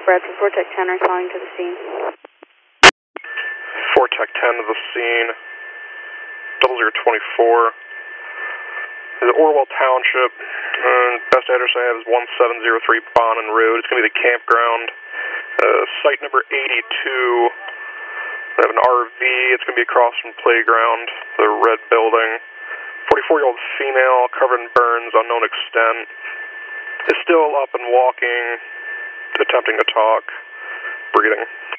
Bradford 4 Tech 10 responding to the scene. 4 Tech 10 to the scene. 0024. The Orwell Township. Best address I have is 1703 Bonnin Road. It's going to be the campground. Site number 82. I have an RV. It's going to be across from the playground, the red building. 44-year-old female, covered in burns, unknown extent. Is still up and walking, attempting to talk, breathing.